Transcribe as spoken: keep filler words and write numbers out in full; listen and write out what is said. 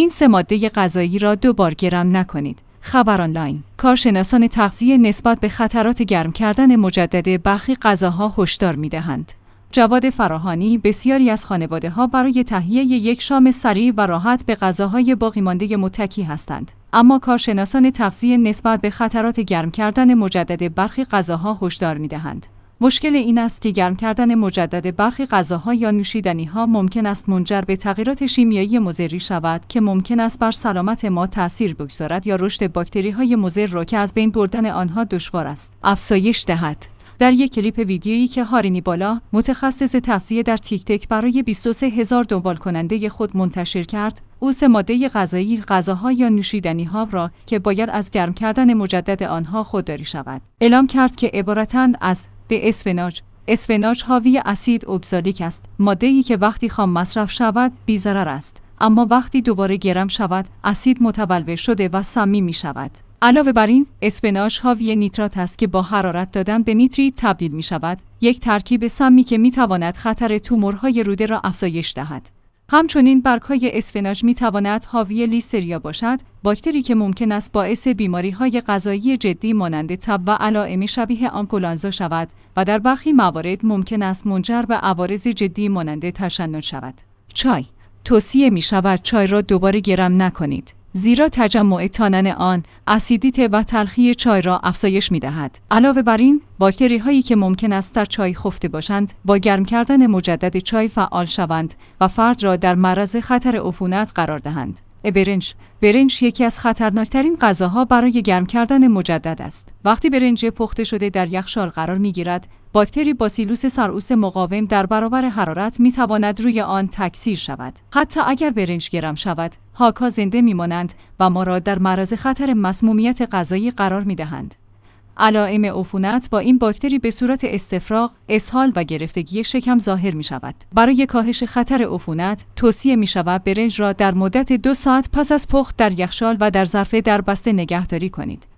این سه ماده غذایی را دو بار گرم نکنید. خبر آنلاین. کارشناسان تغذیه نسبت به خطرات گرم کردن مجدد برخی غذاها هشدار می‌دهند. جواد فراهانی: بسیاری از خانواده‌ها برای تهیه یک شام سریع و راحت به غذاهای باقی مانده متکی هستند. اما کارشناسان تغذیه نسبت به خطرات گرم کردن مجدد برخی غذاها هشدار می‌دهند. مشکل این است که گرم کردن مجدد برخی غذاها یا نوشیدنی‌ها ممکن است منجر به تغییرات شیمیایی مضری شود که ممکن است بر سلامت ما تأثیر بگذارد یا رشد باکتری‌های مضر را که از بین بردن آنها دشوار است افزایش دهد. در یک کلیپ ویدیویی که هارینی بالا، متخصص تغذیه در تیک تک برای بیست و سه هزار دنبال کننده خود منتشر کرد، او سه ماده غذایی غذاها یا نوشیدنی‌ها را که باید از گرم کردن مجدد آنها خودداری شود، اعلام کرد که عبارتند از به اسفناج. اسفناج حاوی اسید اوگزالیک است، ماده‌ای که وقتی خام مصرف شود بی‌ضرر است، اما وقتی دوباره گرم شود، اسید متبلور شده و سمی می شود. علاوه بر این، اسفناج حاوی نیترات است که با حرارت دادن به نیتریت تبدیل می شود، یک ترکیب سمی که می تواند خطر تومورهای روده را افزایش دهد. همچنین برگ‌های اسفناج می تواند حاوی لیستریا باشد، باکتری که ممکن است باعث بیماری‌های غذایی جدی مانند تب و علائم شبیه آنفولانزا شود و در برخی موارد ممکن است منجر به عوارض جدی مانند تشنج شود. چای. توصیه می شود چای را دوباره گرم نکنید، زیرا تجمع تانن آن اسیدیت و تلخی چای را افزایش می دهد. علاوه بر این، باکتری هایی که ممکن است در چای خفته باشند، با گرم کردن مجدد چای فعال شوند و فرد را در معرض خطر عفونت قرار دهند. برنج. برنج یکی از خطرناکترین غذاها برای گرم کردن مجدد است. وقتی برنج پخته شده در یخچال قرار می گیرد، باکتری باسیلوس سرعوس مقاوم در برابر حرارت می تواند روی آن تکثیر شود. حتی اگر برنج گرم شود، هاک‌ها زنده می مانند و ما را در معرض خطر مسمومیت غذایی قرار می دهند. علائم عفونت با این باکتری به صورت استفراغ، اسهال و گرفتگی شکم ظاهر می شود. برای کاهش خطر عفونت، توصیه می شود برنج را در مدت دو ساعت پس از پخت در یخچال و در ظرف دربسته نگهداری کنید.